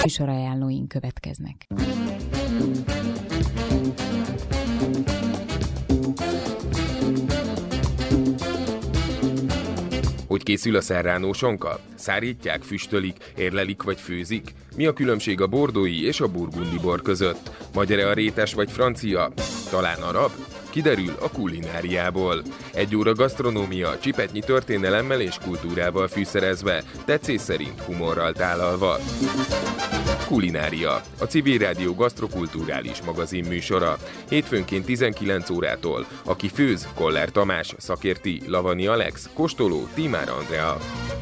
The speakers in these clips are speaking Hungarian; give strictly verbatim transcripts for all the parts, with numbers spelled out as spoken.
Műsorajánlóink következnek. Hogy készül a serrano sonka? Szárítják, füstölik, érlelik vagy főzik? Mi a különbség a bordói és a burgundi bor között? Magyar-e a rétes vagy francia? Talán arab? Kiderül a kulináriából. Egy óra gasztronómia, csipetnyi történelemmel és kultúrával fűszerezve, tetszés szerint humorral tálalva. Kulinária, a Civil Rádió gasztrokulturális magazin műsora. Hétfőnként tizenkilenc órától. Aki főz, Koller Tamás, szakérti, Lavani Alex, kóstoló, Tímár Andrea.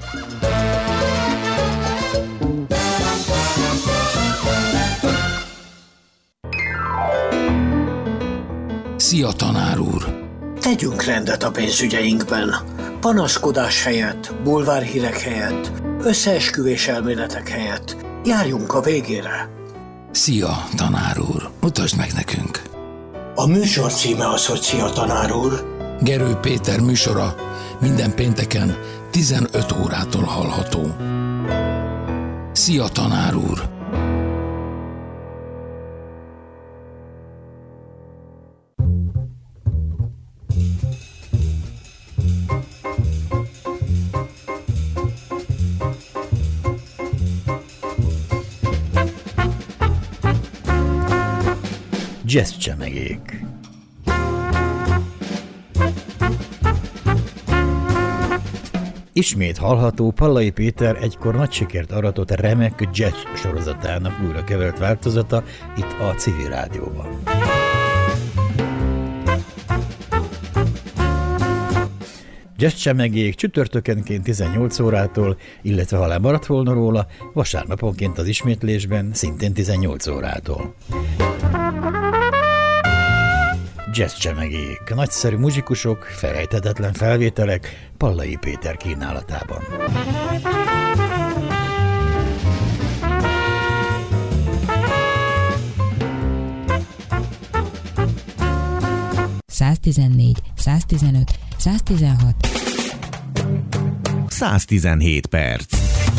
Szia, tanár úr! Tegyünk rendet a pénzügyeinkben. Panaszkodás helyett, bulvárhírek helyett, összeesküvés elméletek helyett. Járjunk a végére. Szia, tanár úr! Mutasd meg nekünk! A műsor címe az, hogy Szia, tanár úr. Gerő Péter műsora minden pénteken tizenöt órától hallható. Szia, tanár úr! Jazz csemegék. Ismét hallható Pallai Péter egykor nagy sikert aratott remek jazz sorozatának újra kevert változata itt a Civil Rádióban. Jazz csemegék csütörtökenként tizennyolc órától, illetve ha lemaradt volna róla, vasárnaponként az ismétlésben szintén tizennyolc órától. Jazz csemegék, nagyszerű muzsikusok, felejthetetlen felvételek Pallai Péter kínálatában. száztizennégy, száztizenöt, száztizenhat száztizenhét perc.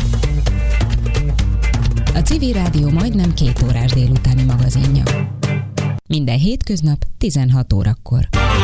A Civil Rádió majdnem két órás délutáni magazinja. Minden hétköznap tizenhat órakor.